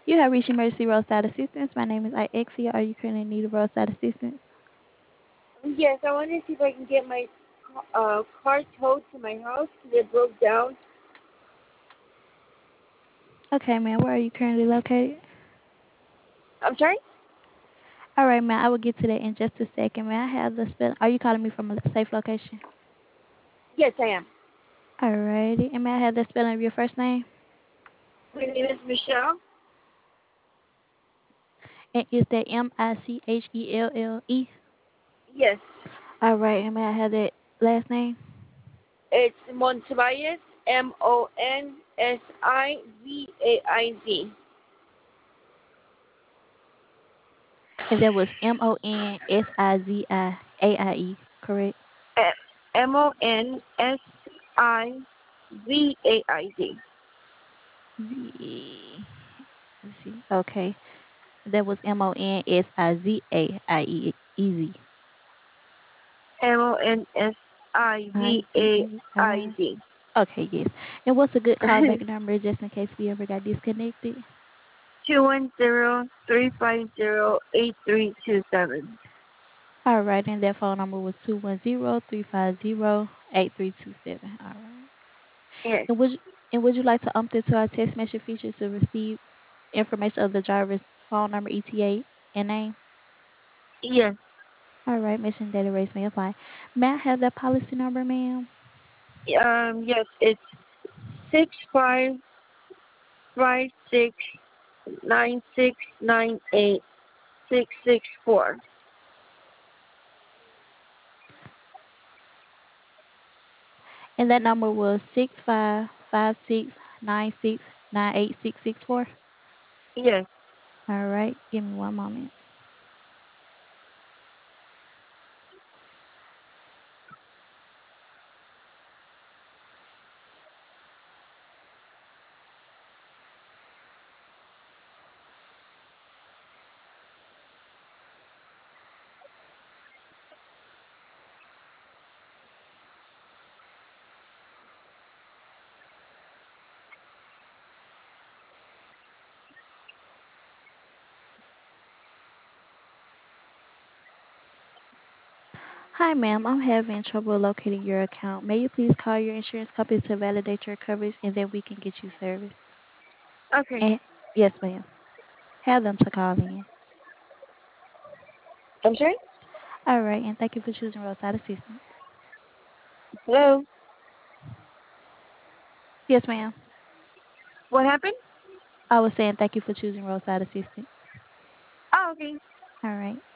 You have reached Emergency Roadside Assistance. My name is Ixia. Are you currently in need of roadside assistance? Yes, I wanted to see if I can get my car towed to my house because it broke down. Okay, ma'am. Where are you currently located? I'm sorry? All right, ma'am. I will get to that in just a second. May I have the spell? Are you calling me from a safe location? Yes, I am. All righty. And may I have the spelling of your first name? My name is Michelle. And is that Michelle? Yes, All right. And may I have that last name? it's Monteviez, Monsiviaz. And that was Monsiziaie, correct? Monsiviaz. Z Z. Okay. That was Monsiziaie. Easy. Monsiviaz. Iziai. Okay, yes. And what's a good callback number just in case we ever got disconnected? 210-350-8327. All right, and that phone number was 210-350-8327. All right. Yes, And would you like to opt into our text message feature to receive information of the driver's phone number, ETA, and name? yes, All right, mission data rates may apply. May I have that policy number, ma'am? yes. It's 65569698 664. And that number was 65569698 664. Yes. All right, give me one moment. Hi, ma'am. I'm having trouble locating your account. May you please call your insurance company to validate your coverage and then we can get you service? Okay. And yes, ma'am. Have them to call in. I'm sorry? All right, and thank you for choosing roadside assistance. Hello? Yes, ma'am. What happened? I was saying thank you for choosing roadside assistance. Oh, okay. All right.